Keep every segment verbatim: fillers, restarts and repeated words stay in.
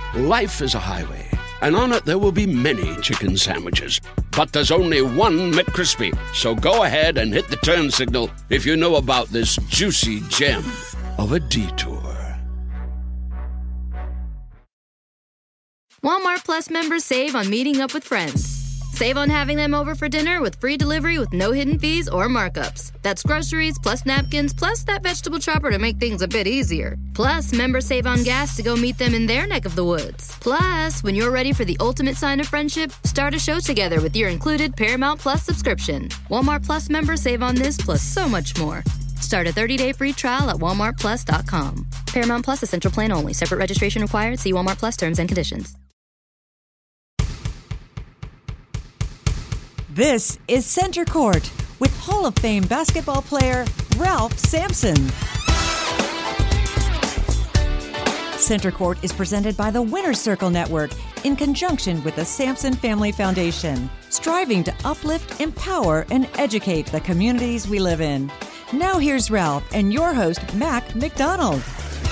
Life is a highway, and on it there will be many chicken sandwiches. But there's only one McCrispy. So go ahead and hit the turn signal if you know about this juicy gem of a detour. Walmart Plus members save on meeting up with friends. Save on having them over for dinner with free delivery with no hidden fees or markups. That's groceries, plus napkins, plus that vegetable chopper to make things a bit easier. Plus, members save on gas to go meet them in their neck of the woods. Plus, when you're ready for the ultimate sign of friendship, start a show together with your included Paramount Plus subscription. Walmart Plus members save on this plus so much more. Start a thirty-day free trial at walmart plus dot com. Paramount Plus Essential Plan only. Separate registration required. See Walmart Plus terms and conditions. This is Center Court with Hall of Fame basketball player Ralph Sampson. Center Court is presented by the Winner's Circle Network in conjunction with the Sampson Family Foundation, striving to uplift, empower, and educate the communities we live in. Now here's Ralph and your host, Mac McDonald.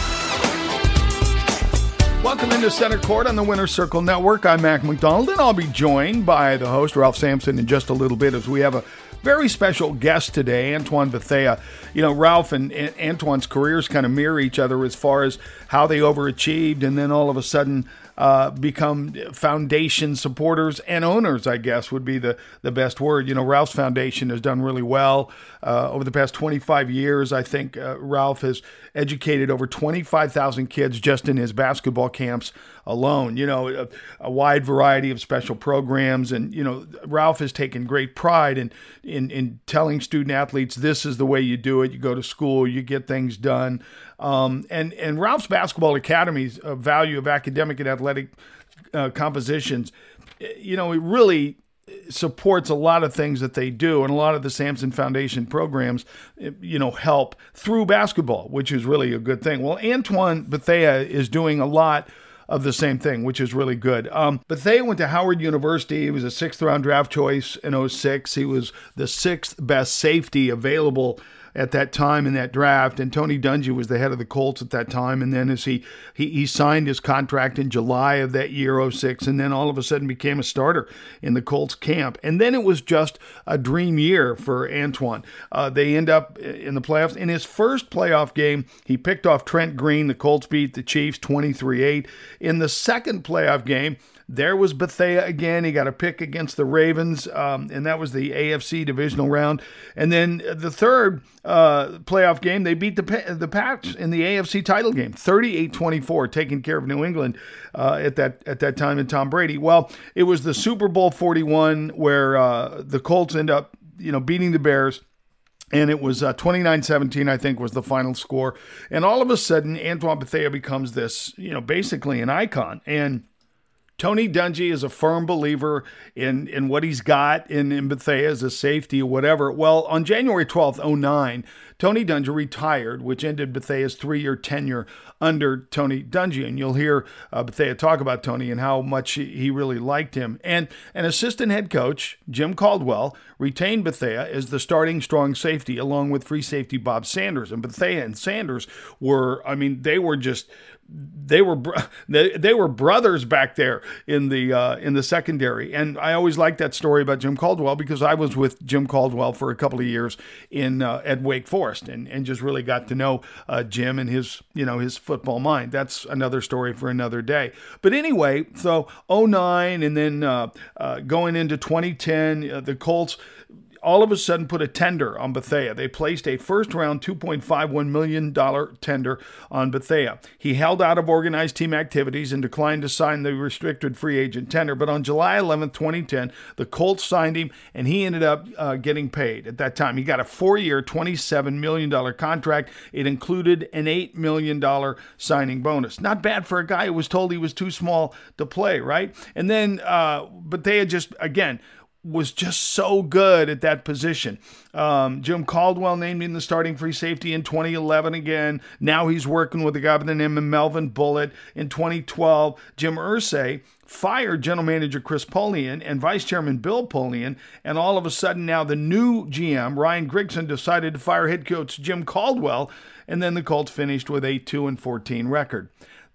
Welcome into Center Court on the Winner's Circle Network. I'm Mac McDonald, and I'll be joined by the host, Ralph Sampson, in just a little bit as we have a very special guest today, Antoine Bethea. You know, Ralph and, and Antoine's careers kind of mirror each other as far as how they overachieved and then all of a sudden uh, become foundation supporters and owners, I guess, would be the, the best word. You know, Ralph's foundation has done really well. Uh, over the past twenty-five years, I think uh, Ralph has educated over twenty-five thousand kids just in his basketball camps alone. You know, a, a wide variety of special programs. And, you know, Ralph has taken great pride in, in, in telling student athletes, this is the way you do it. You go to school, you get things done. Um, and, and Ralph's Basketball Academy's uh, value of academic and athletic uh, compositions, you know, it really supports a lot of things that they do, and a lot of the Sampson Foundation programs, you know, help through basketball, which is really a good thing. Well, Antoine Bethea is doing a lot of the same thing, which is really good. Um, Bethea went to Howard University. He was a sixth round draft choice in oh six. He was the sixth best safety available at that time in that draft, and Tony Dungy was the head of the Colts at that time. And then as he he, he signed his contract in July of that year, oh six, and then all of a sudden became a starter in the Colts camp. And then it was just a dream year for Antoine. Uh, they end up in the playoffs. In his first playoff game, he picked off Trent Green. The Colts beat the Chiefs twenty-three eight. In the second playoff game, there was Bethea again. He got a pick against the Ravens, um, and that was the A F C divisional round. And then the third uh, playoff game, they beat the the Pats in the A F C title game, thirty-eight twenty-four, taking care of New England uh, at that at that time and Tom Brady. Well, it was the Super Bowl forty-one where uh, the Colts end up, you know, beating the Bears. And it was uh, twenty-nine seventeen, I think, was the final score. And all of a sudden, Antoine Bethea becomes this, you know, basically an icon. And Tony Dungy is a firm believer in, in what he's got in, in Bethea as a safety or whatever. Well, on January twelfth, oh nine, Tony Dungy retired, which ended Bethea's three-year tenure under Tony Dungy. And you'll hear uh, Bethea talk about Tony and how much he, he really liked him. And an assistant head coach, Jim Caldwell, retained Bethea as the starting strong safety along with free safety Bob Sanders. And Bethea and Sanders were, I mean, they were just... They were they, they were brothers back there in the uh, in the secondary, and I always liked that story about Jim Caldwell because I was with Jim Caldwell for a couple of years in uh, at Wake Forest, and, and just really got to know uh, Jim and his you know his football mind. That's another story for another day. But anyway, so oh nine, and then uh, uh, going into twenty ten, uh, the Colts all of a sudden put a tender on Bethea. They placed a first-round two point five one million dollars tender on Bethea. He held out of organized team activities and declined to sign the restricted free agent tender. But on July eleventh, twenty ten, the Colts signed him, and he ended up uh, getting paid at that time. He got a four-year, twenty-seven million dollars contract. It included an eight million dollars signing bonus. Not bad for a guy who was told he was too small to play, right? And then uh, Bethea just, again, was just so good at that position. Um, Jim Caldwell named him the starting free safety in twenty eleven again. Now he's working with a guy by the name of Melvin Bullitt. In twenty twelve, Jim Irsay fired general manager Chris Polian and vice chairman Bill Polian, and all of a sudden now the new G M, Ryan Grigson, decided to fire head coach Jim Caldwell, and then the Colts finished with a two and fourteen record.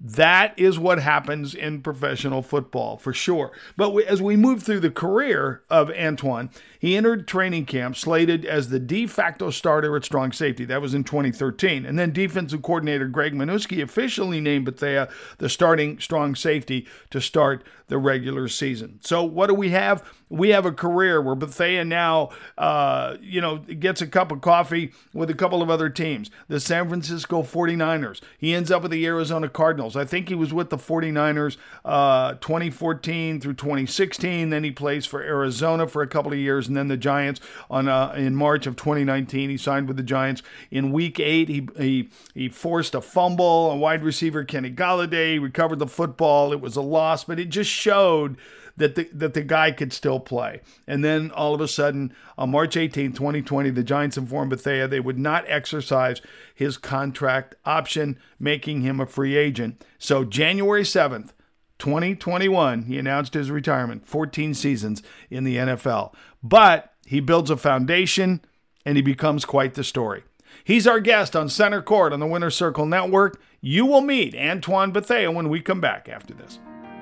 That is what happens in professional football, for sure. But we, as we move through the career of Antoine, he entered training camp slated as the de facto starter at strong safety. That was in twenty thirteen. And then defensive coordinator Greg Minuski officially named Bethea the starting strong safety to start the regular season. So what do we have? We have a career where Bethea now, uh, you know, gets a cup of coffee with a couple of other teams. The San Francisco forty-niners. He ends up with the Arizona Cardinals. I think he was with the forty-niners uh, twenty fourteen through twenty sixteen. Then he plays for Arizona for a couple of years, and then the Giants on uh, in March of twenty nineteen. He signed with the Giants. In week eight, he he he forced a fumble. A wide receiver, Kenny Golladay, recovered the football. It was a loss, but it just showed that the that the guy could still play. And then all of a sudden, on March eighteenth, twenty twenty, the Giants informed Bethea they would not exercise his contract option, making him a free agent. So January seventh, twenty twenty-one, he announced his retirement, fourteen seasons in the N F L. But he builds a foundation, and he becomes quite the story. He's our guest on Center Court on the Winner's Circle Network. You will meet Antoine Bethea when we come back after this.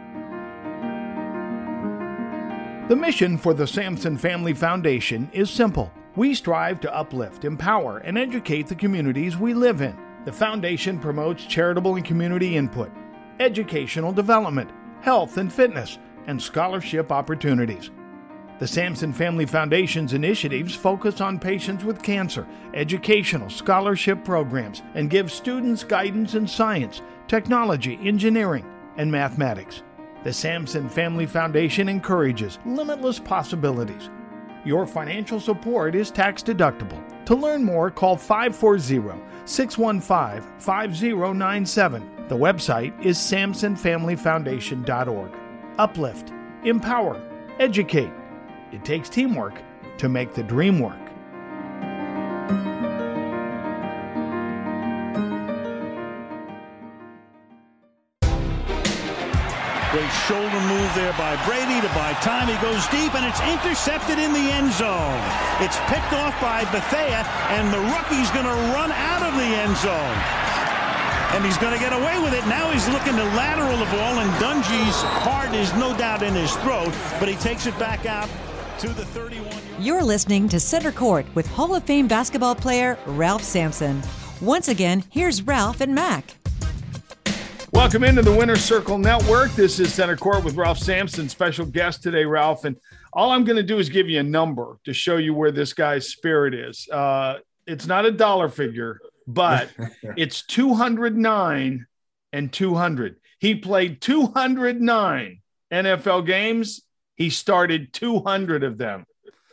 The mission for the Samson Family Foundation is simple. We strive to uplift, empower, and educate the communities we live in. The foundation promotes charitable and community input, educational development, health and fitness, and scholarship opportunities. The Samson Family Foundation's initiatives focus on patients with cancer, educational scholarship programs, and give students guidance in science, technology, engineering, and mathematics. The Samson Family Foundation encourages limitless possibilities. Your financial support is tax deductible. To learn more, call five four zero, six one five, five zero nine seven. The website is samson family foundation dot org. Uplift, empower, educate. It takes teamwork to make the dream work. Great shoulder move there by Brady to buy time. He goes deep, and it's intercepted in the end zone. It's picked off by Bethea, and the rookie's going to run out of the end zone. And he's going to get away with it. Now he's looking to lateral the ball, and Dungy's heart is no doubt in his throat, but he takes it back out to the thirty-one. You're listening to Center Court with Hall of Fame basketball player Ralph Sampson. Once again, here's Ralph and Mac. Welcome into the Winner's Circle Network. This is Center Court with Ralph Sampson, special guest today, Ralph. And all I'm going to do is give you a number to show you where this guy's spirit is. Uh, it's not a dollar figure, but it's two hundred nine and two hundred. He played two hundred nine N F L games. He started two hundred of them.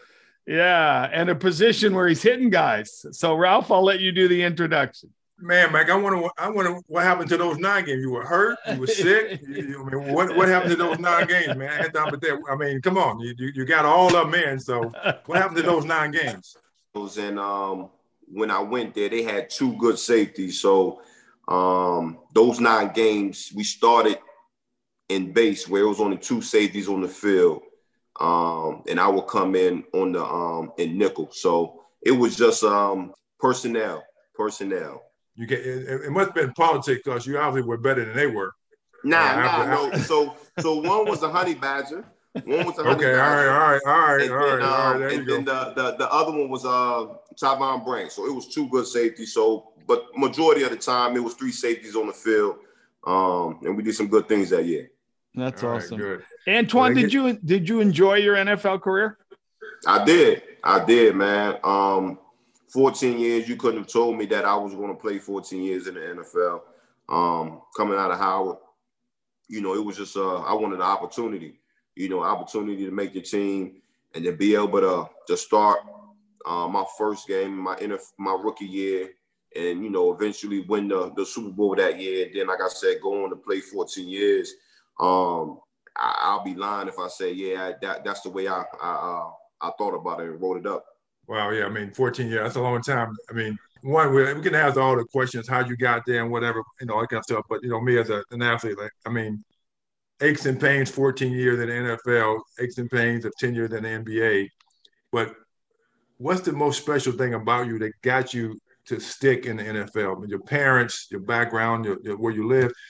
Yeah, and a position where he's hitting guys. So, Ralph, I'll let you do the introduction. Man, Mike, I wonder, I wonder what happened to those nine games. You were hurt, you were sick. You, you, I mean, what, what happened to those nine games, man? I mean, come on, you, you, you got all of them in. So, what happened to those nine games? And um, when I went there, they had two good safeties. So, um, those nine games, we started in base where it was only two safeties on the field, um, and I would come in on the um, in nickel. So it was just um, personnel, personnel. You get it, it must have been politics because you obviously were better than they were. Nah, uh, nah, after, no. after. So, so one was a honey badger. One was a honey okay, badger. all right, all right, all right, and all right, then, all right. There and you then go. the, the the other one was uh Tyvon Branch. So it was two good safeties. So, but majority of the time it was three safeties on the field, um, and we did some good things that year. That's all awesome. Right, Antoine, well, did you did you enjoy your N F L career? I did, I did, man. Um, fourteen years, you couldn't have told me that I was going to play fourteen years in the N F L. Um, coming out of Howard, you know, it was just, uh, I wanted an opportunity, you know, opportunity to make the team and to be able to, to start uh, my first game, my N F L, my rookie year, and, you know, eventually win the, the Super Bowl that year. And then, like I said, go on to play fourteen years. Um, I, I'll be lying if I say, yeah, that, that's the way I, I, uh, I thought about it and wrote it up. Wow, yeah, I mean, fourteen years, that's a long time. I mean, one, we, we can ask all the questions, how you got there and whatever, you know, all that kind of stuff. But, you know, me as a, an athlete, like, I mean, aches and pains, fourteen years in the N F L, aches and pains of ten years in the N B A. But what's the most special thing about you that got you to stick in the N F L? I mean, your parents, your background, your, your, where you live.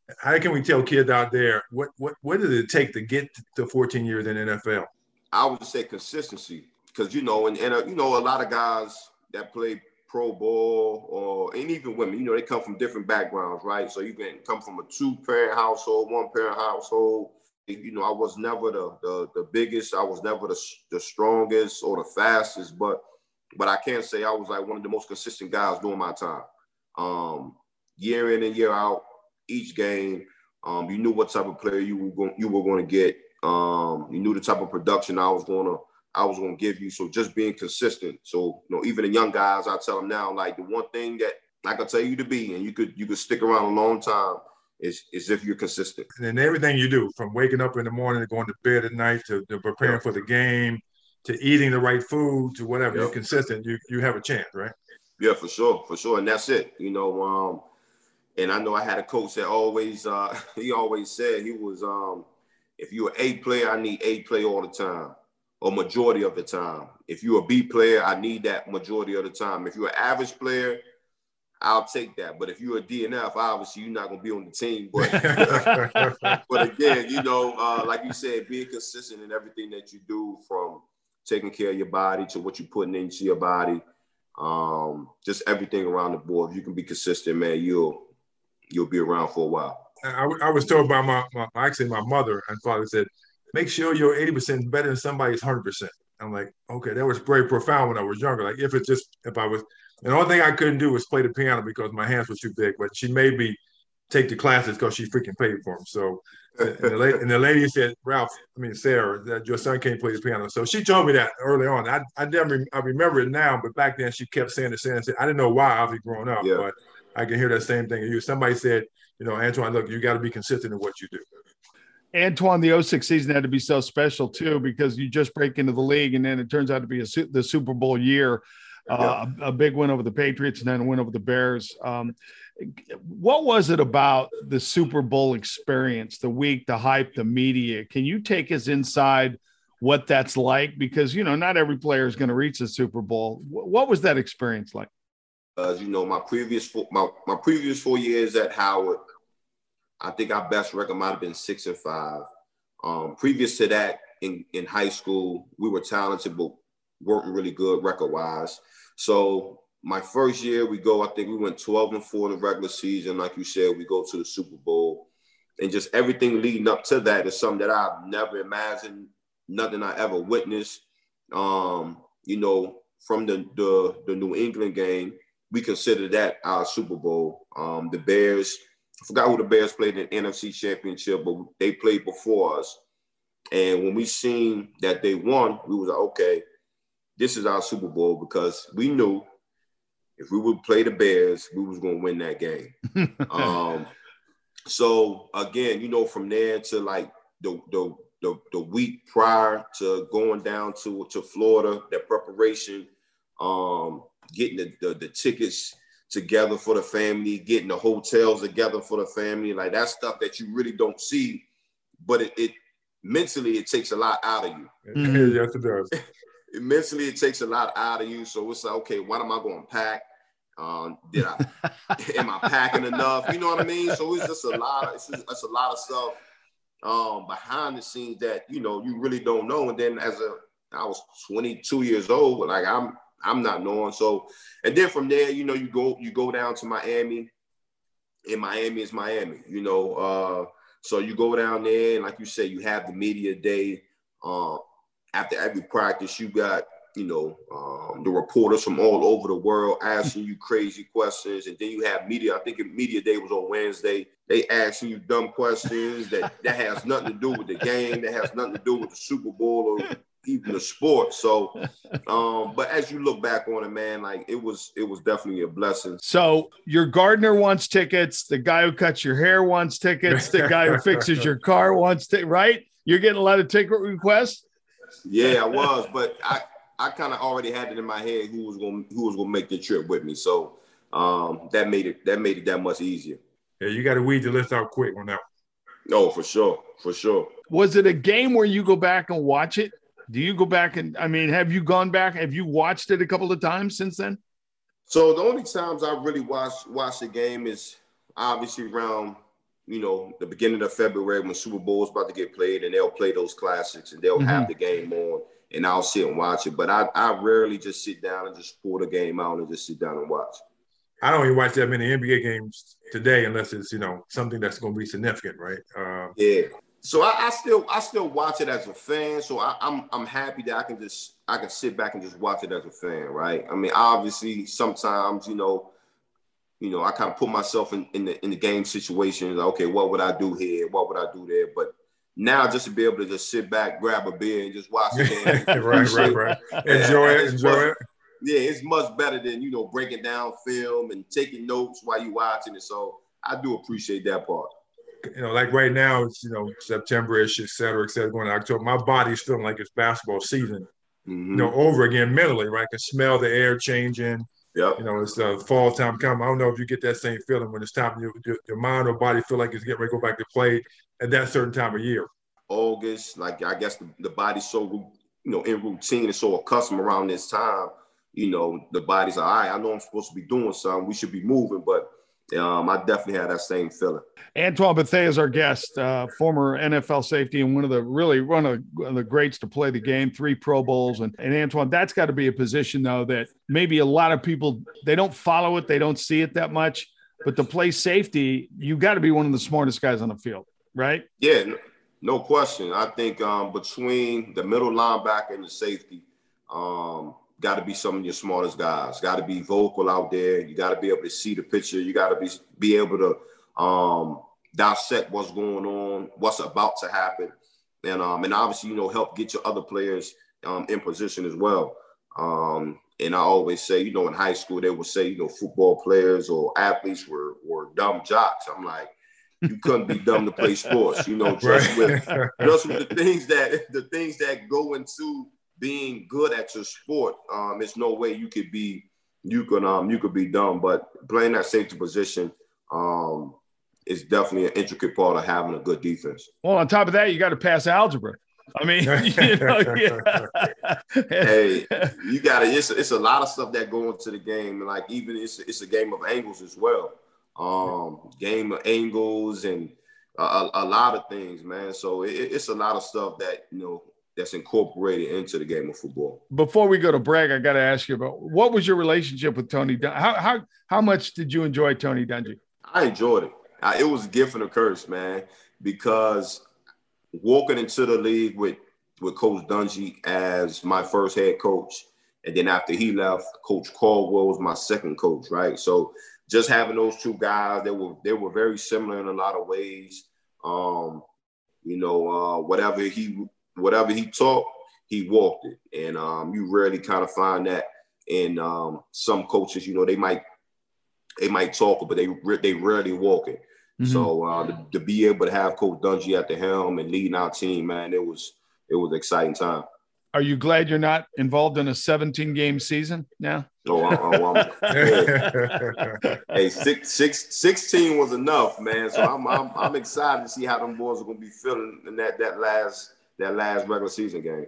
how can we tell kids out there what what what does it take to get to fourteen years in the N F L? I would say consistency, because you know, and, and uh, you know, a lot of guys that play pro ball, or and even women, you know, they come from different backgrounds, right? So you can come from a two-parent household, one-parent household. You know, I was never the the, the biggest, I was never the, the strongest or the fastest, but but I can say I was like one of the most consistent guys during my time. Um, year in and year out, each game, um, you knew what type of player you were going you were going to get. Um, you knew the type of production I was going to I was going to give you. So just being consistent. So, you know, even the young guys, I tell them now, like the one thing that I can tell you to be, and you could you could stick around a long time, is is if you're consistent. And then everything you do, from waking up in the morning to going to bed at night to, to preparing Yep. for the game to eating the right food to whatever, Yep. you're consistent. You you have a chance, right? Yeah, for sure, for sure, and that's it. You know, um, and I know I had a coach that always uh, he always said he was um, if you're an A player, I need A play all the time, or majority of the time. If you're a B player, I need that majority of the time. If you're an average player, I'll take that. But if you're a D N F, obviously you're not going to be on the team. But, but again, you know, uh, like you said, being consistent in everything that you do, from taking care of your body to what you're putting into your body, um, just everything around the board. If you can be consistent, man, you'll you'll be around for a while. I, I was told by my, my actually my mother and father said, make sure you're eighty percent better than somebody's one hundred percent. I'm like, okay, that was very profound when I was younger. Like if it's just, if I was, and the only thing I couldn't do was play the piano because my hands were too big, but she made me take the classes because she freaking paid for them. So, and the, lady, and the lady said, Ralph, I mean, Sarah, that your son can't play the piano. So she told me that early on. I I never, I remember it now, but back then she kept saying the same thing. I didn't know why I was growing up, Yeah. but I can hear that same thing. You, somebody said, you know, Antoine, look, you got to be consistent in what you do. Antoine, the oh six season had to be so special too, because you just break into the league and then it turns out to be a, the Super Bowl year, uh, a, a big win over the Patriots and then a win over the Bears. Um, what was it about the Super Bowl experience, the week, the hype, the media? Can you take us inside what that's like? Because, you know, not every player is going to reach the Super Bowl. What was that experience like? Uh, you know, my previous four, my, my previous four years at Howard, I think our best record might have been six and five. Um, previous to that, in, in high school, we were talented, but weren't really good record-wise. So my first year, we go, I think we went twelve and four in the regular season. Like you said, we go to the Super Bowl. And just everything leading up to that is something that I've never imagined, nothing I ever witnessed. Um, you know, from the, the, the New England game, we consider that our Super Bowl. Um, the Bears, I forgot who the Bears played in the N F C Championship, but they played before us. And when we seen that they won, we was like, okay, this is our Super Bowl, because we knew if we would play the Bears, we was going to win that game. um, so again, you know, from there to like the, the the the week prior to going down to, to Florida, that preparation, um, getting the, the, the tickets together for the family, getting the hotels together for the family, like that stuff that you really don't see, but it, it mentally, it takes a lot out of you. Mm-hmm. Yes, it does. It, mentally, it takes a lot out of you. So it's like, okay, what am I going to pack? Um, did I, am I packing enough? You know what I mean? So it's just a lot of, it's, just, it's a lot of stuff um, behind the scenes that, you know, you really don't know. And then as a, I was twenty-two years old, like I'm, I'm not knowing. So, and then from there, you know, you go, you go down to Miami, and Miami is Miami, you know. Uh, so you go down there, and like you say, you have the media day. Uh, after every practice, you got, you know, um, the reporters from all over the world asking you crazy questions. And then you have media. I think media day was on Wednesday. They asking you dumb questions that, that has nothing to do with the game, that has nothing to do with the Super Bowl or even the sport. So, um, but as you look back on it, man, like it was, it was definitely a blessing. So your gardener wants tickets. The guy who cuts your hair wants tickets. The guy who fixes your car wants to, right? You're getting a lot of ticket requests. Yeah, I was, but I, I kind of already had it in my head who was going, who was going to make the trip with me. So um, that made it, that made it that much easier. Yeah, you got to weed the list out quick on that one. No, for sure, for sure. Was it a game where you go back and watch it? Do you go back and, I mean, have you gone back? Have you watched it a couple of times since then? So the only times I really watched watched the game is obviously around you know, the beginning of February when Super Bowl is about to get played, and they'll play those classics and they'll mm-hmm. have the game on, and I'll sit and watch it. But I, I rarely just sit down and just pull the game out and just sit down and watch. I don't even watch that many N B A games today unless it's, you know, something that's going to be significant, right? Uh, yeah. So I, I still I still watch it as a fan. So I, I'm I'm happy that I can just I can sit back and just watch it as a fan, right? I mean, obviously sometimes, you know, you know, I kind of put myself in, in the in the game situations. Okay, what would I do here? What would I do there? But now just to be able to just sit back, grab a beer, and just watch it. right, right, right. Enjoy it, enjoy much, it. Yeah, it's much better than, you know, breaking down film and taking notes while you're watching it. So I do appreciate that part. You know, like right now, it's, you know, September-ish, et cetera, et cetera, going to October. My body's feeling like it's basketball season, mm-hmm. you know, over again mentally, right? I can smell the air changing. Yep. You know, it's uh, fall time coming. I don't know if you get that same feeling when it's time, your, your mind or body feel like it's getting ready to go back to play at that certain time of year. August, like I guess the, the body's so, you know, in routine and so accustomed around this time, you know, the body's like, all right, I know I'm supposed to be doing something. We should be moving, but um, I definitely had that same feeling. Antoine Bethea is our guest, uh, former N F L safety and one of the really one of the greats to play the game, three Pro Bowls. And, and Antoine, that's got to be a position, though, that maybe a lot of people, they don't follow it. They don't see it that much. But to play safety, you got to be one of the smartest guys on the field, right? Yeah, no, no question. I think um, between the middle linebacker and the safety, um, got to be some of your smartest guys. Got to be vocal out there. You got to be able to see the picture. You got to be be able to um, dissect what's going on, what's about to happen, and um, and obviously, you know, help get your other players um, in position as well. Um, and I always say, you know, in high school they would say, you know, football players or athletes were were dumb jocks. I'm like, you couldn't be dumb to play sports. You know, just with just with the things that the things that go into being good at your sport, um, there's no way you could be, you could, um, you could be dumb. But playing that safety position um, is definitely an intricate part of having a good defense. Well, on top of that, you got to pass algebra. I mean, you know, yeah. Hey, you got to. It's it's a lot of stuff that go into the game, and like even it's it's a game of angles as well. Um, game of angles and a, a lot of things, man. So it, it's a lot of stuff that, you know, that's incorporated into the game of football. Before we go to break, I got to ask you about what was your relationship with Tony Dungy? How how how much did you enjoy Tony Dungy? I enjoyed it. I, it was a gift and a curse, man, because walking into the league with with Coach Dungy as my first head coach, and then after he left, Coach Caldwell was my second coach, right? So just having those two guys, they were they were very similar in a lot of ways. Um, you know, uh, whatever he whatever he taught, he walked it, and um, you rarely kind of find that in um, some coaches. You know, they might they might talk, but they they rarely walk it. Mm-hmm. So uh, to, to be able to have Coach Dungy at the helm and leading our team, man, it was it was an exciting time. Are you glad you're not involved in a seventeen game season now? Oh, I'm, oh I'm, yeah. Hey, six, six, sixteen was enough, man. So I'm, I'm I'm excited to see how them boys are going to be feeling in that that last that last regular season game.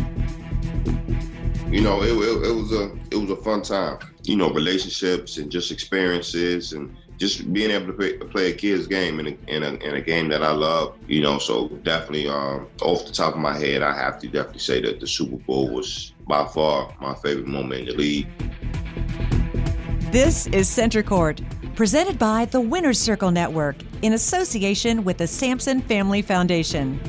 You know, it, it, it was a it was a fun time. You know, relationships and just experiences and just being able to play, play a kid's game in a, in, a, in a game that I love. You know, so definitely um, off the top of my head, I have to definitely say that the Super Bowl was by far my favorite moment in the league. This is Center Court, presented by the Winner's Circle Network in association with the Sampson Family Foundation.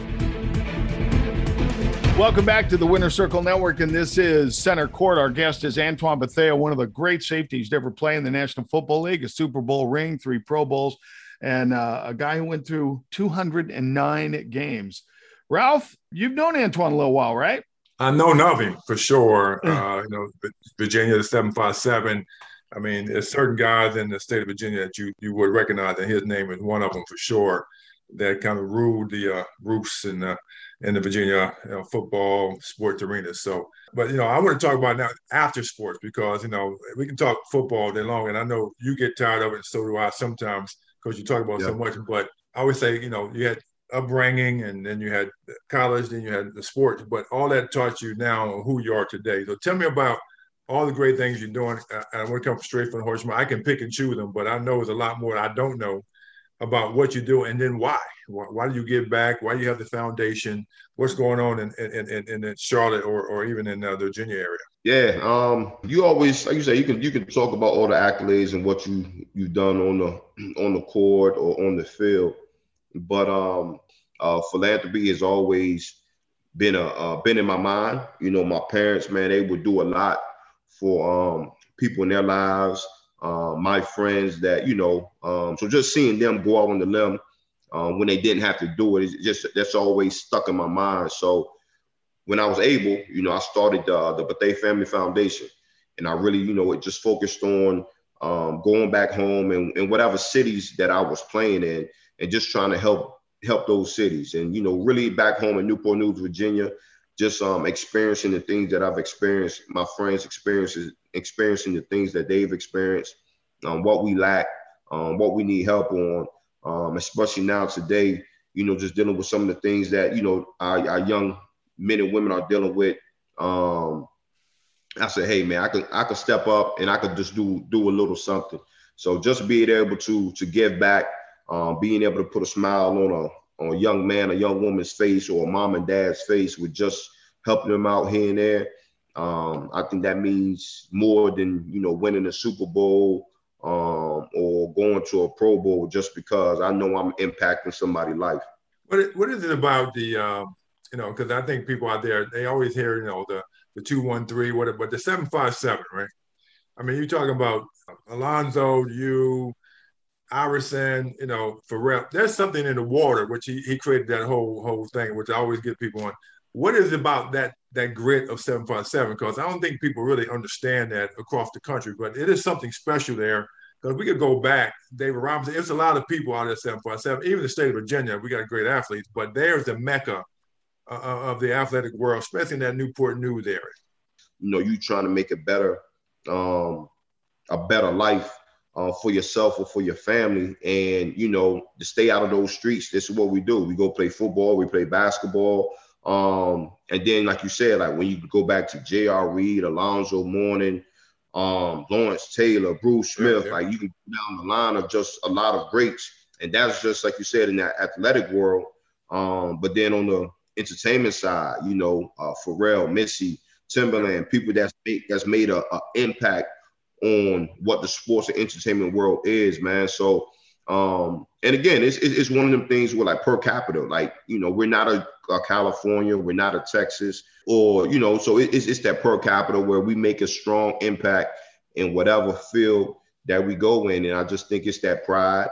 Welcome back to the Winner's Circle Network, and this is Center Court. Our guest is Antoine Bethea, one of the great safeties to ever play in the National Football League, a Super Bowl ring, three Pro Bowls, and uh, a guy who went through two hundred nine games. Ralph, you've known Antoine a little while, right? I know of him for sure. Uh, you know, Virginia, the seven five seven. I mean, there's certain guys in the state of Virginia that you you would recognize, and his name is one of them for sure, that kind of ruled the uh, roofs in the, in the Virginia you know, football sports arena. So, but, you know, I want to talk about now after sports because, you know, we can talk football all day long, and I know you get tired of it, and so do I sometimes because you talk about yeah. so much. But I would say, you know, you had upbringing, and then you had college, then you had the sports, but all that taught you now who you are today. So tell me about all the great things you're doing. I, I want to come straight from the horseman. I can pick and choose them, but I know there's a lot more I don't know. about what you do and then why. Why, why do you give back? Why do you have the foundation? What's going on in in, in, in Charlotte or, or even in uh, the Virginia area? Yeah, um, you always, like you say, you can you can talk about all the accolades and what you you've done on the on the court or on the field, but um, uh, philanthropy has always been a uh, been in my mind. You know, my parents, man, they would do a lot for um, people in their lives. Uh, my friends that, you know, um, so just seeing them go out on the limb um, when they didn't have to do it, it's just, that's always stuck in my mind. So when I was able, you know, I started uh, the Bethea Family Foundation, and I really, you know, it just focused on um, going back home and, and whatever cities that I was playing in and just trying to help, help those cities. And, you know, really back home in Newport News, Virginia, just um, experiencing the things that I've experienced, my friends' experiences, experiencing the things that they've experienced, um, what we lack, um, what we need help on, um, especially now today, you know, just dealing with some of the things that, you know, our, our young men and women are dealing with. Um, I said, hey, man, I could I could step up and I could just do do a little something. So just being able to to give back, um, being able to put a smile on a on a young man, a young woman's face, or a mom and dad's face with just helping them out here and there. Um, I think that means more than, you know, winning a Super Bowl um, or going to a Pro Bowl just because I know I'm impacting somebody's life. What What is it about the, um, you know, because I think people out there, they always hear, you know, the the two one three, whatever, but the seven five seven, right? I mean, you're talking about Alonzo, you, Iverson, you know, Pharrell. There's something in the water, which he, he created that whole whole thing, which I always get people on. What is it about that that grit of seven five seven? Because I don't think people really understand that across the country, but it is something special there. Because we could go back, David Robinson, it's a lot of people out there seven five seven, even the state of Virginia, we got great athletes, but there's the mecca uh, of the athletic world, especially in that Newport News area. You know, you trying to make a better, um, a better life Uh, for yourself or for your family, and you know, to stay out of those streets. This is what we do. We go play football, we play basketball, um, and then like you said, like when you go back to J R. Reed, Alonzo Mourning, um, Lawrence Taylor, Bruce Smith, yeah, yeah. like you can go down the line of just a lot of greats, and that's just like you said in that athletic world. Um, but then on the entertainment side, you know, uh, Pharrell, Missy, Timberland, people that's made, that's made a, a impact on what the sports and entertainment world is, man. So, um, and again, it's it's one of them things where like per capita, like, you know, we're not a, a California, we're not a Texas, or, you know, so it, it's, it's that per capita where we make a strong impact in whatever field that we go in. And I just think it's that pride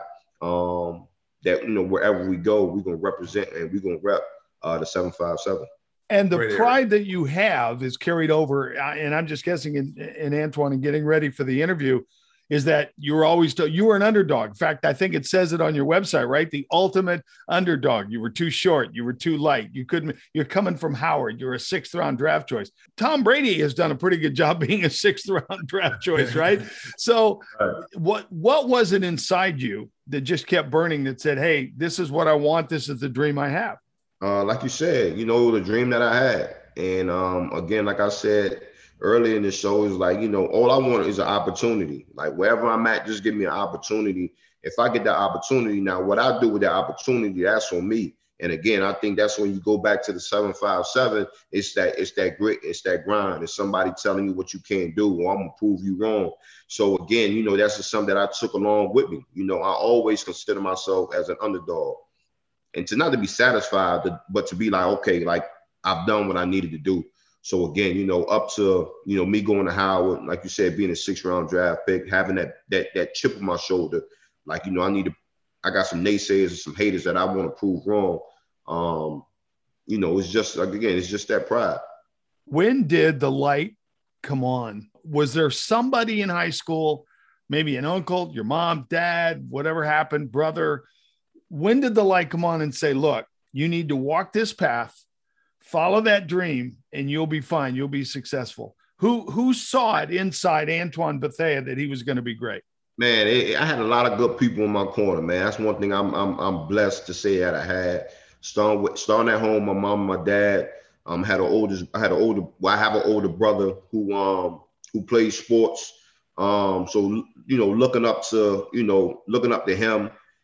um, that, you know, wherever we go, we're going to represent and we're going to rep uh, the seven five seven. And the right pride that you have is carried over, and I'm just guessing in, in Antoine and getting ready for the interview, is that you were always, you were an underdog. In fact, I think it says it on your website, right? The ultimate underdog. You were too short. You were too light. You couldn't, you're coming from Howard. You're a sixth round draft choice. Tom Brady has done a pretty good job being a sixth round draft choice, right? So right. what, what was it inside you that just kept burning that said, hey, this is what I want. This is the dream I have? Uh, like you said, you know, the dream that I had. And um, again, like I said earlier in the show, is like, you know, all I want is an opportunity. Like wherever I'm at, just give me an opportunity. If I get that opportunity, now what I do with that opportunity, that's on me. And again, I think that's when you go back to the seven five seven, it's that, it's that grit, it's that grind. It's somebody telling you what you can't do, or I'm gonna prove you wrong. So again, you know, that's just something that I took along with me. You know, I always consider myself as an underdog. And to not to be satisfied, but to be like, okay, like I've done what I needed to do. So again, you know, up to, you know, me going to Howard, like you said, being a six round draft pick, having that that that chip on my shoulder, like, you know, I need to, I got some naysayers and some haters that I want to prove wrong. Um, you know, it's just, like, again, it's just that pride. When did the light come on? Was there somebody in high school, maybe an uncle, your mom, dad, whatever happened, brother? When did the light come on and say, look, you need to walk this path, follow that dream, and you'll be fine. You'll be successful. Who who saw it inside Antoine Bethea that he was going to be great? Man, it, I had a lot of good people in my corner, man. That's one thing I'm I'm, I'm blessed to say that I had. Starting with starting at home, my mom, and my dad. Um, had an older, I had an older, well, I have an older brother who um who plays sports. Um, so you know, looking up to you know, looking up to him.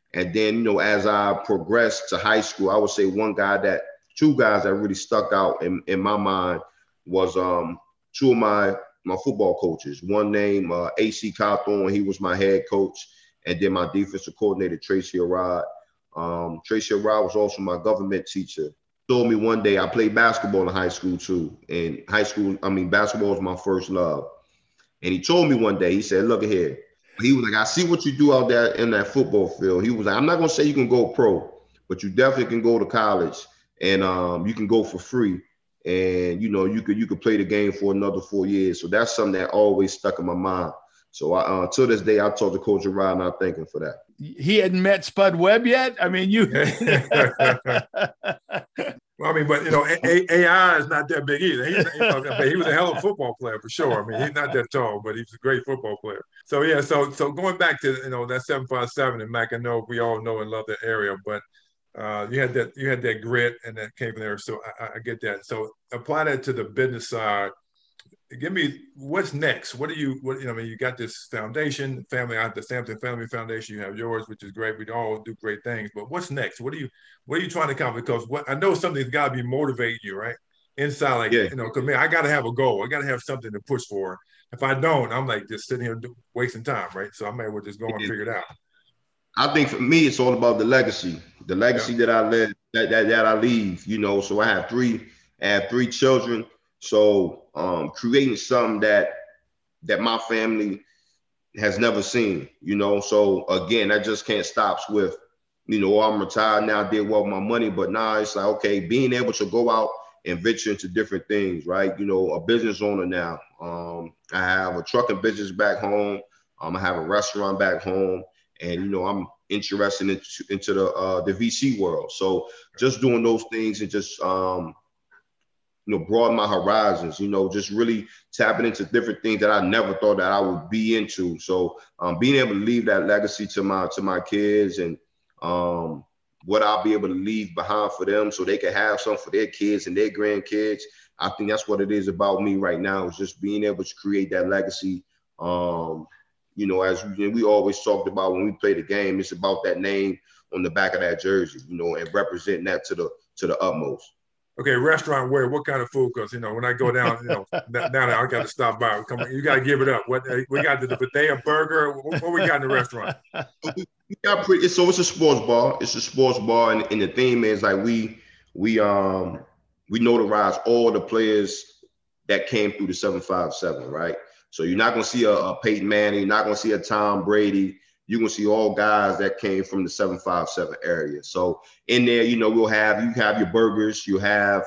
And then, you know, as I progressed to high school, I would say one guy that, two guys that really stuck out in, in my mind was um, two of my, my football coaches. One named uh, A C Cawthorn, he was my head coach. And then my defensive coordinator, Tracy Arad. Um, Tracy Arad was also my government teacher. Told me one day, I played basketball in high school too. And high school, I mean, basketball was my first love. And he told me one day, he said, look here. He was like, I see what you do out there in that football field. He was like, I'm not going to say you can go pro, but you definitely can go to college and um, you can go for free. And, you know, you could you could play the game for another four years. So that's something that always stuck in my mind. So I, uh, to this day, I talked to Coach Arad and I thank him for that. He hadn't met Spud Webb yet? I mean, you. Well, I mean, but, you know, A I is not that big either. He's, he was a hell of a football player for sure. I mean, he's not that tall, but he's a great football player. So, yeah, so so going back to, you know, that seven five seven, and Mac, I know we all know and love that area, but uh, you had that you had that grit and that came from there. So I, I get that. So apply that to the business side. Give me what's next. What do you, what, you know, I mean, you got this foundation, family, the Sampson Family Foundation, you have yours, which is great. We all do great things, but what's next? What are you, what are you trying to accomplish? Because what I know something's got to be motivating you, right? Inside, like, yeah. you know, because man, I got to have a goal. I got to have something to push for. If I don't, I'm like just sitting here do, wasting time, right? So I may as well just go and figure it out. I think for me, it's all about the legacy, the legacy yeah. that I live, that, that, that I leave, you know, so I have three, I have three children. So um, creating something that that my family has never seen, you know. So again, that just can't stop with, you know, I'm retired now, I did well with my money, but now it's like, okay, being able to go out and venture into different things, right? You know, a business owner now. Um, I have a trucking business back home. Um, I have a restaurant back home, and you know, I'm interested into, into the uh, the V C world. So just doing those things and just um. you know, broaden my horizons, you know, just really tapping into different things that I never thought that I would be into. So um, being able to leave that legacy to my to my kids and um, what I'll be able to leave behind for them so they can have something for their kids and their grandkids. I think that's what it is about me right now, is just being able to create that legacy. Um, you know, as we, we always talked about when we play the game, it's about that name on the back of that jersey, you know, and representing that to the to the utmost. Okay, restaurant where? What kind of food? Because, you know, when I go down, you know, down there, I got to stop by. Come on, you got to give it up. What we got? The, the Bethea burger. What, what we got in the restaurant? We got pretty. So it's a sports bar. It's a sports bar, and, and the theme is like we we um we notarize all the players that came through the seven five seven, right? So you're not gonna see a, a Peyton Manning. You're not gonna see a Tom Brady. You're going to see all guys that came from the seven five seven area. So in there, you know, we'll have, you have your burgers, you have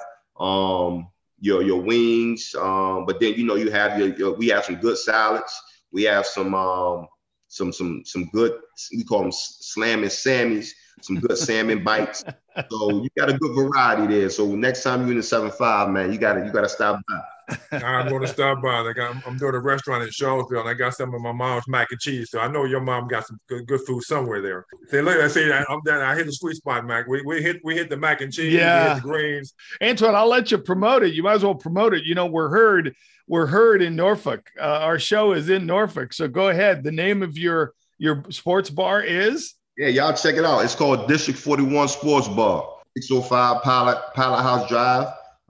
um, your your wings, um, but then, you know, you have your, your, we have some good salads. We have some, um, some, some, some good, we call them slamming Sammys, some good salmon bites. So you got a good variety there. So next time you're in the seven five, man, you got to, you got to stop by. I'm going to stop by. Like I'm, I'm doing a restaurant in Charlottesville, and I got some of my mom's mac and cheese. So I know your mom got some good, good food somewhere there. Say, look, I say I'm done. I hit the sweet spot, Mac. We we hit we hit the mac and cheese. Yeah, we hit the greens. Antoine, I'll let you promote it. You might as well promote it. You know, we're heard we're heard in Norfolk. Uh, our show is in Norfolk, so go ahead. The name of your your sports bar is? Yeah, y'all check it out. It's called District forty-one Sports Bar, six oh five Pilot Pilot House Drive.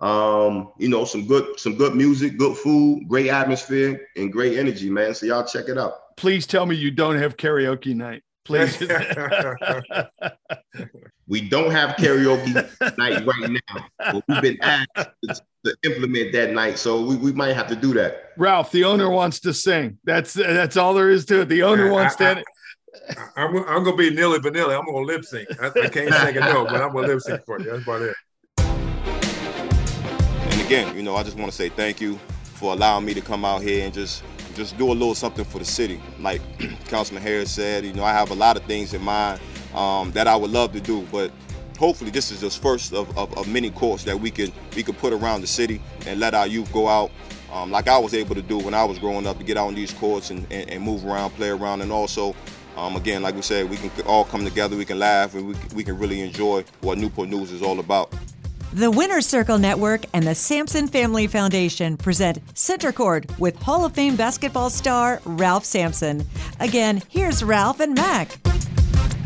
Um, you know, some good, some good music, good food, great atmosphere, and great energy, man. So y'all check it out. Please tell me you don't have karaoke night. Please. We don't have karaoke night right now, but we've been asked to, to implement that night, so we, we might have to do that. Ralph, the owner wants to sing. That's that's all there is to it. The owner I, wants I, to. I, I'm, I'm gonna be Nilly Vanilli. I'm gonna lip sync. I, I can't sing a note, but I'm gonna lip sync for you. That's about it. And again, you know, I just want to say thank you for allowing me to come out here and just just do a little something for the city. Like Councilman Harris said, you know, I have a lot of things in mind um, that I would love to do, but hopefully this is just first of, of, of many courts that we could we could put around the city and let our youth go out um, like I was able to do when I was growing up, to get out on these courts and, and, and move around, play around, and also um, again, like we said, we can all come together, we can laugh, and we, we can really enjoy what Newport News is all about. The Winner's Circle Network and the Sampson Family Foundation present Center Court with Hall of Fame basketball star Ralph Sampson. Again, here's Ralph and Mac.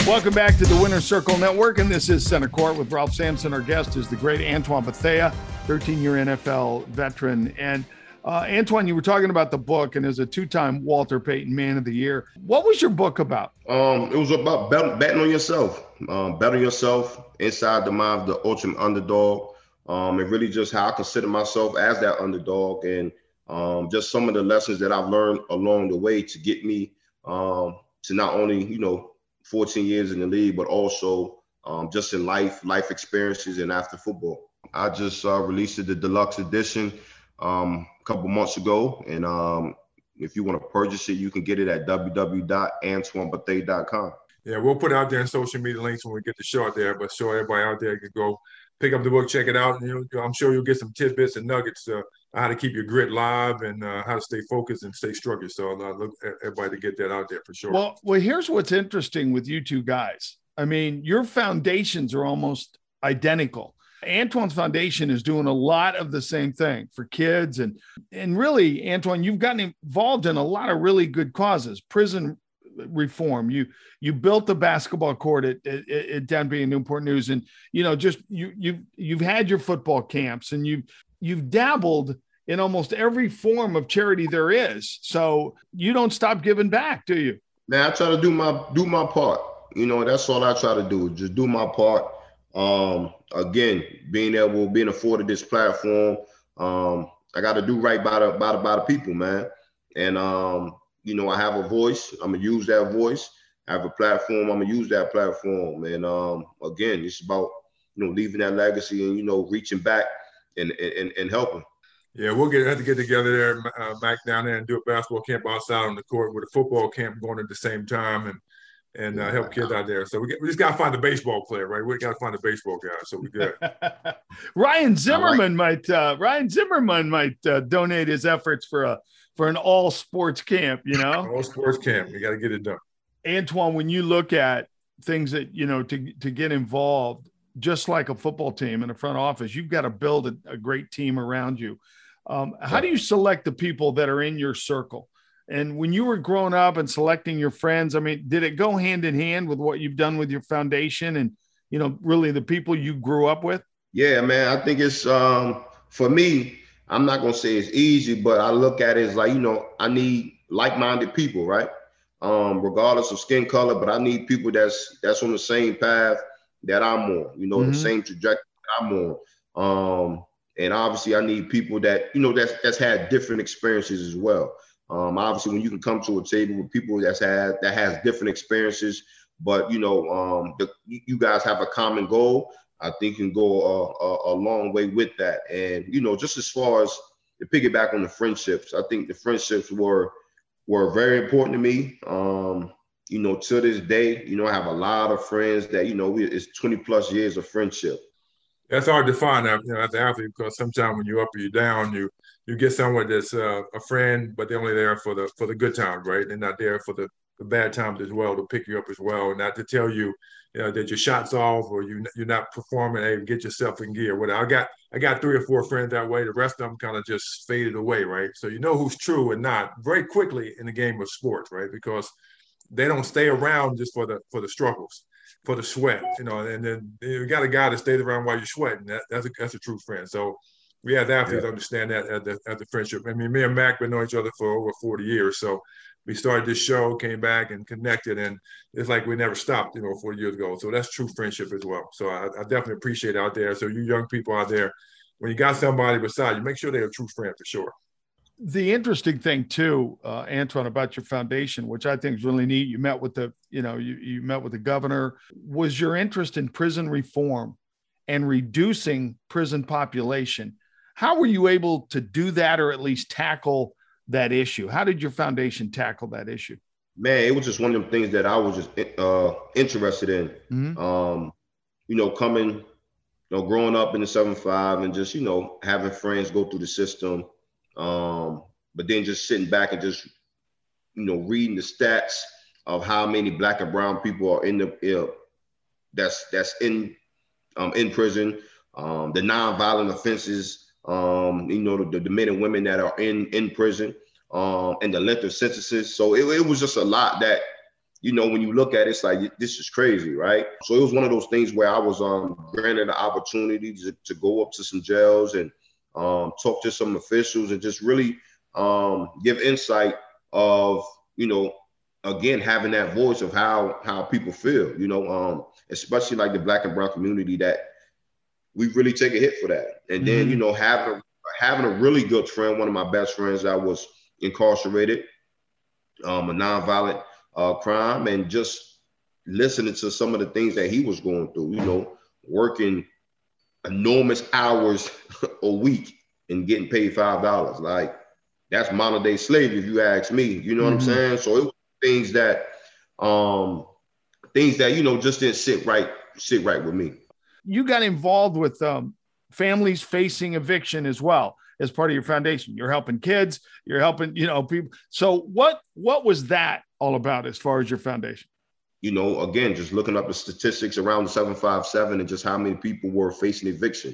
Welcome back to the Winner's Circle Network, and this is Center Court with Ralph Sampson. Our guest is the great Antoine Bethea, thirteen-year N F L veteran. And uh, Antoine, you were talking about the book, and as a two-time Walter Payton Man of the Year. What was your book about? Um, it was about bet- betting on yourself, um, betting yourself inside the mind of the ultimate underdog, um, and really just how I consider myself as that underdog, and um, just some of the lessons that I've learned along the way to get me um, to not only, you know, fourteen years in the league, but also um, just in life, life experiences and after football. I just uh, released the deluxe edition um, a couple months ago. And um, if you want to purchase it, you can get it at w w w dot antoine bethea dot com. Yeah, we'll put it out there in social media links when we get the show out there, but so everybody out there can go pick up the book, check it out. And, you know, I'm sure you'll get some tidbits and nuggets uh, how to keep your grit live and uh, how to stay focused and stay structured. So I uh, look at everybody to get that out there for sure. Well, well, here's what's interesting with you two guys. I mean, your foundations are almost identical. Antoine's foundation is doing a lot of the same thing for kids. And, and really, Antoine, you've gotten involved in a lot of really good causes. Prison reform. You you built the basketball court at, at, at Denby and Newport News, and you know just you you've you've had your football camps, and you you've dabbled in almost every form of charity there is. So you don't stop giving back, do you? Man, I try to do my do my part. You know, that's all I try to do. Just do my part. Um, again, being able, being afforded this platform, um, I got to do right by the by the by the people, man, and um. You know, I have a voice. I'm going to use that voice. I have a platform. I'm going to use that platform. And um, again, it's about, you know, leaving that legacy and, you know, reaching back and and, and helping. Yeah, we'll get have to get together there, uh, Mac, down there and do a basketball camp outside on the court with a football camp going at the same time and and uh, help kids out there. So we, get, we just got to find a baseball player, right? We got to find a baseball guy. So we good. Ryan Zimmerman like might uh, Ryan Zimmerman might uh, donate his efforts for a for an all sports camp, you know, all sports camp. You got to get it done. Antoine, when you look at things that, you know, to, to get involved, just like a football team in the front office, you've got to build a, a great team around you. Um, how do you select the people that are in your circle? And when you were growing up and selecting your friends, I mean, did it go hand in hand with what you've done with your foundation and, you know, really the people you grew up with? Yeah, man, I think it's, um, for me, I'm not going to say it's easy, but I look at it as like, you know, I need like-minded people, right? Um, regardless of skin color, but I need people that's that's on the same path that I'm on, you know, mm-hmm. the same trajectory I'm on. Um, and obviously I need people that, you know, that's, that's had different experiences as well. Um, obviously when you can come to a table with people that's had, that has different experiences, but, you know, um, the, you guys have a common goal, I think can go a, a, a long way with that. And, you know, just as far as to piggyback on the friendships, I think the friendships were were very important to me. Um, you know, to this day, you know, I have a lot of friends that, you know, we, it's twenty plus years of friendship. That's hard to find out, you know, as an athlete, because sometimes when you're up or you're down, you you get someone that's uh, a friend, but they're only there for the for the good times, right? They're not there for the, the bad times as well, to pick you up as well, and not to tell you, you know, that your shot's off or you you're not performing. Hey, get yourself in gear. Whatever. I got I got three or four friends that way. The rest of them kind of just faded away, right? So you know who's true and not very quickly in the game of sports, right? Because they don't stay around just for the for the struggles, for the sweat, you know. And then you got a guy that stays around while you're sweating. That, that's a that's a true friend. So we as athletes yeah. understand that at the at the friendship. I mean, me and Mac been knowing each other for over forty years. So we started this show, came back and connected, and it's like we never stopped, you know, forty years ago. So that's true friendship as well. So I, I definitely appreciate it out there. So you young people out there, when you got somebody beside you, make sure they're a true friend for sure. The interesting thing too, uh, Antoine, about your foundation, which I think is really neat. You met with the, you know, you, you met with the governor, was your interest in prison reform and reducing prison population. How were you able to do that, or at least tackle that issue? How did your foundation tackle that issue? Man, it was just one of them things that I was just uh, interested in. Mm-hmm. Um, you know, coming, you know, growing up in the seven five and just, you know, having friends go through the system. Um, but then just sitting back and just, you know, reading the stats of how many Black and brown people are in the uh, that's that's in um, in prison, um, the nonviolent offenses, um, you know, the, the men and women that are in in prison, um, and the length of sentences. So it, it was just a lot that you know, when you look at it, it's like, this is crazy, right? So it was one of those things where I was um, granted the opportunity to, to go up to some jails and um, talk to some officials and just really um, give insight of, you know, again, having that voice of how how people feel, you know, um, especially like the Black and brown community, that we really take a hit for that. And mm-hmm. then, you know, having a, having a really good friend, one of my best friends that was incarcerated, um, a nonviolent uh, crime, and just listening to some of the things that he was going through, you know, working enormous hours a week and getting paid five dollars. Like, that's modern day slavery, if you ask me, you know mm-hmm. what I'm saying? So it was things that, um, things that, you know, just didn't sit right, sit right with me. You got involved with um, families facing eviction as well as part of your foundation. You're helping kids, you're helping, you know, people. So what, what was that all about as far as your foundation? You know, again, just looking up the statistics around the seven five seven and just how many people were facing eviction.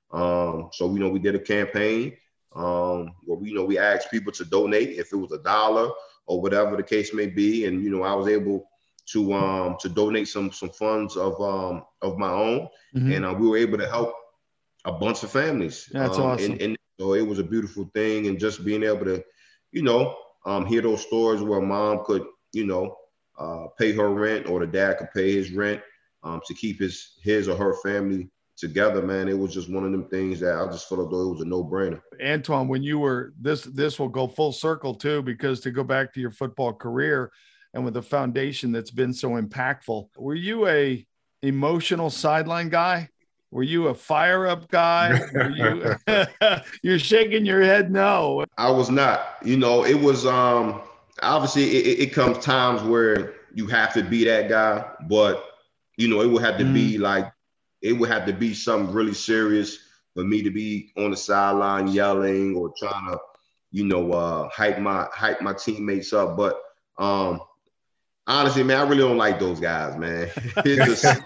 Um, so, you know, we did a campaign um, where, we, you know, we asked people to donate if it was a dollar or whatever the case may be. And, you know, I was able to um, to donate some some funds of um, of my own. Mm-hmm. And uh, we were able to help a bunch of families. That's um, awesome. And, and so it was a beautiful thing. And just being able to, you know, um, hear those stories where mom could, you know, uh, pay her rent or the dad could pay his rent um, to keep his his or her family together, man. It was just one of them things that I just felt like it was a no-brainer. Antoine, when you were, this this will go full circle too, because to go back to your football career and with a foundation that's been so impactful, were you a emotional sideline guy? Were you a fire-up guy? Were you, you're shaking your head no. I was not. You know, it was um obviously it, it comes times where you have to be that guy, but you know, it would have to mm. be like, it would have to be something really serious for me to be on the sideline yelling or trying to, you know, uh, hype my hype my teammates up. But um, honestly, man, I really don't like those guys, man. It's, just,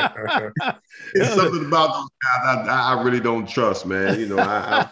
it's something about those guys I, I really don't trust, man. You know, I,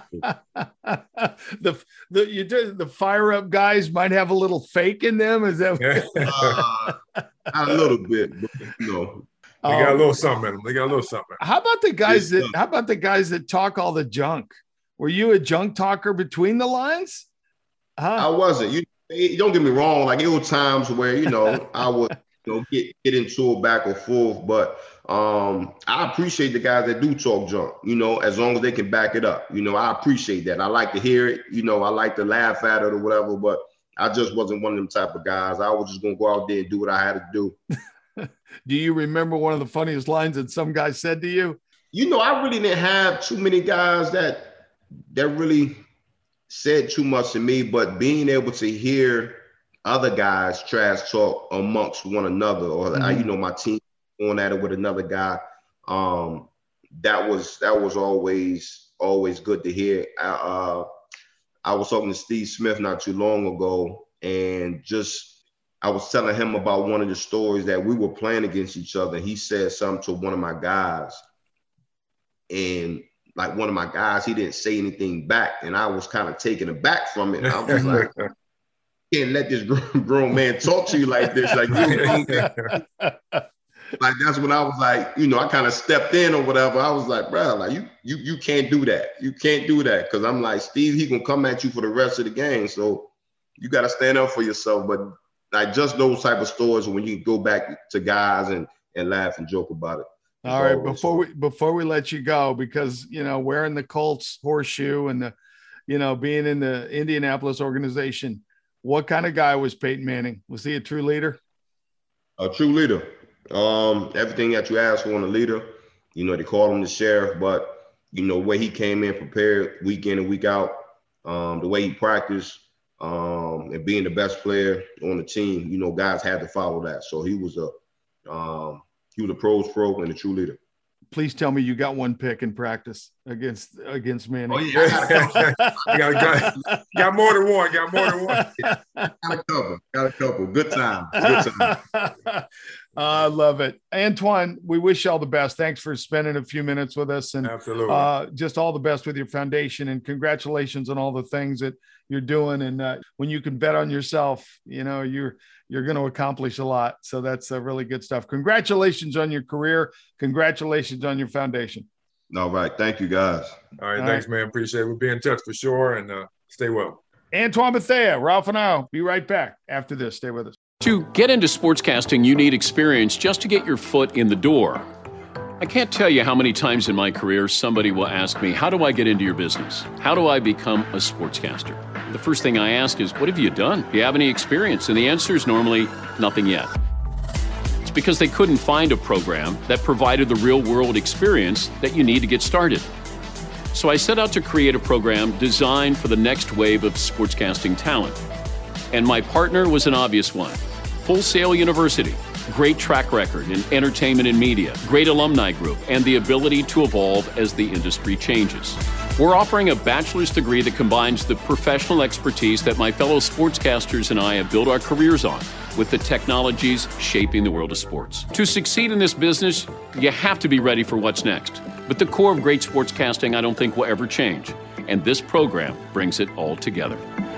I the the you do, the fire up guys might have a little fake in them. Is that uh, a little bit, but, you know. They got a little something in them. They got a little something. How about the guys that? How about the guys that talk all the junk? Were you a junk talker between the lines? Huh? I wasn't. You, you don't get me wrong. Like, it were times where, you know, I would, you know, get get into it back and forth. But um, I appreciate the guys that do talk junk. You know, as long as they can back it up. You know, I appreciate that. I like to hear it. You know, I like to laugh at it or whatever. But I just wasn't one of them type of guys. I was just gonna go out there and do what I had to do. Do you remember one of the funniest lines that some guy said to you? You know, I really didn't have too many guys that that really said too much to me, but being able to hear other guys trash talk amongst one another, or mm-hmm. I, you know, my team going at it with another guy, um, that was that was always always good to hear. I, uh, I was talking to Steve Smith not too long ago, and just I was telling him about one of the stories that we were playing against each other. He said something to one of my guys, and like one of my guys, he didn't say anything back, and I was kind of taken aback from it. And I was like, "Can't let this grown, grown man talk to you like this." Like, you like that's when I was like, you know, I kind of stepped in or whatever. I was like, bro, like you, you, you can't do that. You can't do that, because I'm like, Steve, he gonna come at you for the rest of the game, so you got to stand up for yourself. But like, just those type of stories when you go back to guys and, and laugh and joke about it. All right, before we before we let you go, because, you know, wearing the Colts horseshoe and the, you know, being in the Indianapolis organization, what kind of guy was Peyton Manning? Was he a true leader? A true leader. Um, everything that you ask for in a leader, you know, they call him the sheriff, but, you know, where he came in prepared week in and week out, um, the way he practiced, um, and being the best player on the team, you know, guys had to follow that. So he was a um, he was a pros pro and a true leader. Please tell me you got one pick in practice against against Manning. Oh yeah, got, got, got more than one. Got more than one. Got a couple. Got a couple. Good time. Good time. I love it. Antoine, we wish you all the best. Thanks for spending a few minutes with us. And Absolutely. Uh, just all the best with your foundation, and congratulations on all the things that you're doing. And uh, when you can bet on yourself, you know, you're, you're going to accomplish a lot. So that's uh, really good stuff. Congratulations on your career. Congratulations on your foundation. All right. Thank you, guys. All right. All thanks, right. man. Appreciate it. We'll be in touch for sure, and uh, stay well. Antoine Bethea, Ralph and I'll be right back after this. Stay with us. To get into sportscasting, you need experience just to get your foot in the door. I can't tell you how many times in my career somebody will ask me, how do I get into your business? How do I become a sportscaster? The first thing I ask is, what have you done? Do you have any experience? And the answer is normally nothing yet. It's because they couldn't find a program that provided the real-world experience that you need to get started. So I set out to create a program designed for the next wave of sportscasting talent. And my partner was an obvious one. Full Sail University, great track record in entertainment and media, great alumni group, and the ability to evolve as the industry changes. We're offering a bachelor's degree that combines the professional expertise that my fellow sportscasters and I have built our careers on with the technologies shaping the world of sports. To succeed in this business, you have to be ready for what's next. But the core of great sportscasting I don't think will ever change, and this program brings it all together.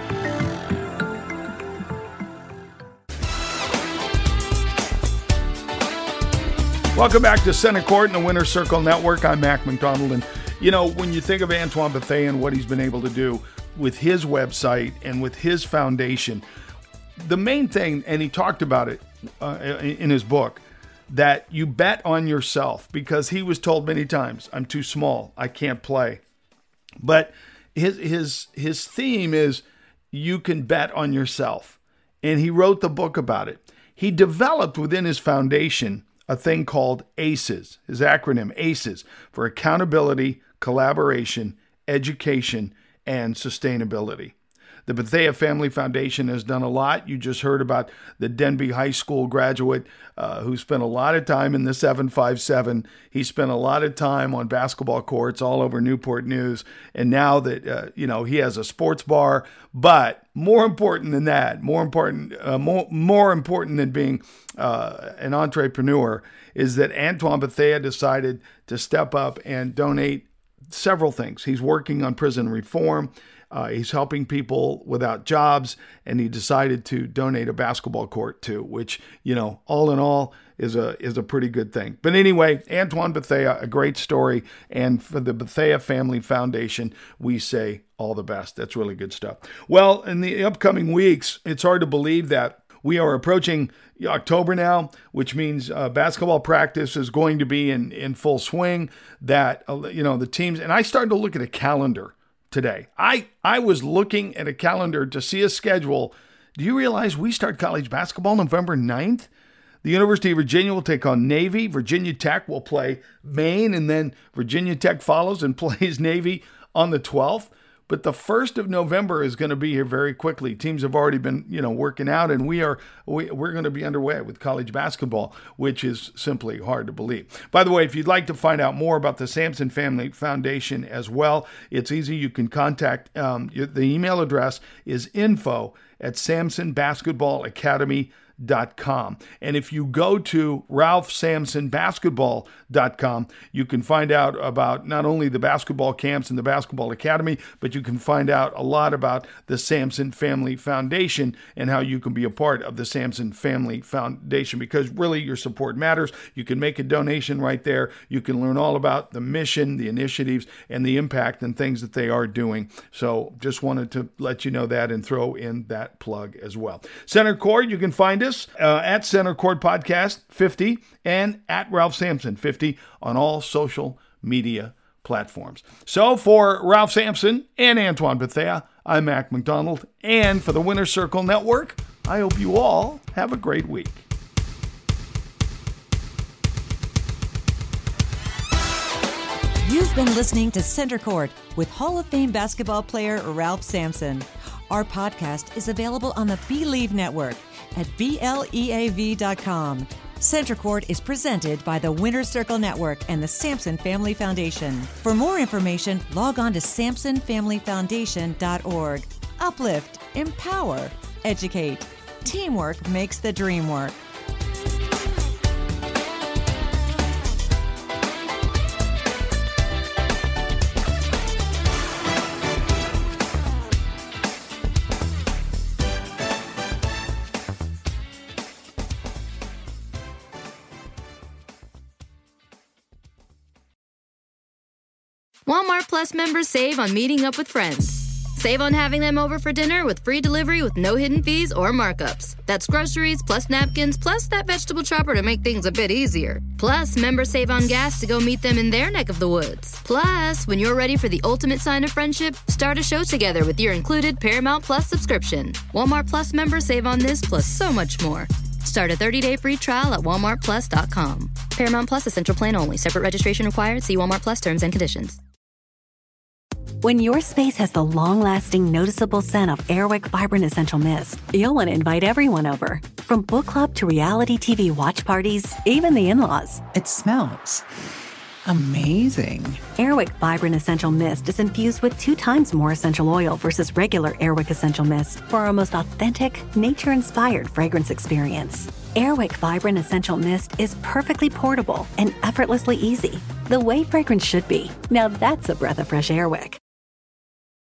Welcome back to Center Court and the Winner's Circle Network. I'm Mac McDonald. And, you know, when you think of Antoine Bethea and what he's been able to do with his website and with his foundation, the main thing, and he talked about it uh, in his book, that you bet on yourself, because he was told many times, I'm too small, I can't play. But his his his theme is you can bet on yourself. And he wrote the book about it. He developed within his foundation a thing called ACES, his acronym ACES, for accountability, collaboration, education, and sustainability. The Bethea Family Foundation has done a lot. You just heard about the Denby High School graduate uh, who spent a lot of time in the seven five seven. He spent a lot of time on basketball courts all over Newport News. And now that, uh, you know, he has a sports bar. But more important than that, more important, uh, more, more important than being uh, an entrepreneur, is that Antoine Bethea decided to step up and donate several things. He's working on prison reform. Uh, he's helping people without jobs, and he decided to donate a basketball court too, which, you know, all in all is a is a pretty good thing. But anyway, Antoine Bethea, a great story. And for the Bethea Family Foundation, we say all the best. That's really good stuff. Well, in the upcoming weeks, it's hard to believe that we are approaching October now, which means uh, basketball practice is going to be in, in full swing. That, uh, you know, the teams, and I started to look at a calendar today. I, I was looking at a calendar to see a schedule. Do you realize we start college basketball November ninth? The University of Virginia will take on Navy. Virginia Tech will play Maine, and then Virginia Tech follows and plays Navy on the twelfth. But the first of November is going to be here very quickly. Teams have already been, you know, working out, and we are we, we're going to be underway with college basketball, which is simply hard to believe. By the way, if you'd like to find out more about the Sampson Family Foundation as well, it's easy. You can contact um, the email address is info at samson basketball academy dot com. And if you go to ralph samson basketball dot com, you can find out about not only the basketball camps and the basketball academy, but you can find out a lot about the Sampson Family Foundation and how you can be a part of the Sampson Family Foundation, because really your support matters. You can make a donation right there. You can learn all about the mission, the initiatives, and the impact and things that they are doing. So just wanted to let you know that and throw in that plug as well. Center Court, you can find us uh, at Center Court Podcast fifty and at Ralph Sampson fifty on all social media platforms. So for Ralph Sampson and Antoine Bethea, I'm Mac McDonald. And for the Winner's Circle Network, I hope you all have a great week. You've been listening to Center Court with Hall of Fame basketball player Ralph Sampson. Our podcast is available on the Believe Network at B L E A V dot com. Center Court is presented by the Winner's Circle Network and the Sampson Family Foundation. For more information, log on to samson family foundation dot org. Uplift, empower, educate. Teamwork makes the dream work. Walmart Plus members save on meeting up with friends. Save on having them over for dinner with free delivery with no hidden fees or markups. That's groceries plus napkins plus that vegetable chopper to make things a bit easier. Plus, members save on gas to go meet them in their neck of the woods. Plus, when you're ready for the ultimate sign of friendship, start a show together with your included Paramount Plus subscription. Walmart Plus members save on this plus so much more. Start a thirty-day free trial at walmart plus dot com. Paramount Plus Essential Plan only. Separate registration required. See Walmart Plus terms and conditions. When your space has the long-lasting, noticeable scent of Airwick Vibrant Essential Mist, you'll want to invite everyone over. From book club to reality T V watch parties, even the in-laws. It smells amazing. Airwick Vibrant Essential Mist is infused with two times more essential oil versus regular Airwick Essential Mist for our most authentic, nature-inspired fragrance experience. Airwick Vibrant Essential Mist is perfectly portable and effortlessly easy. The way fragrance should be. Now that's a breath of fresh Airwick.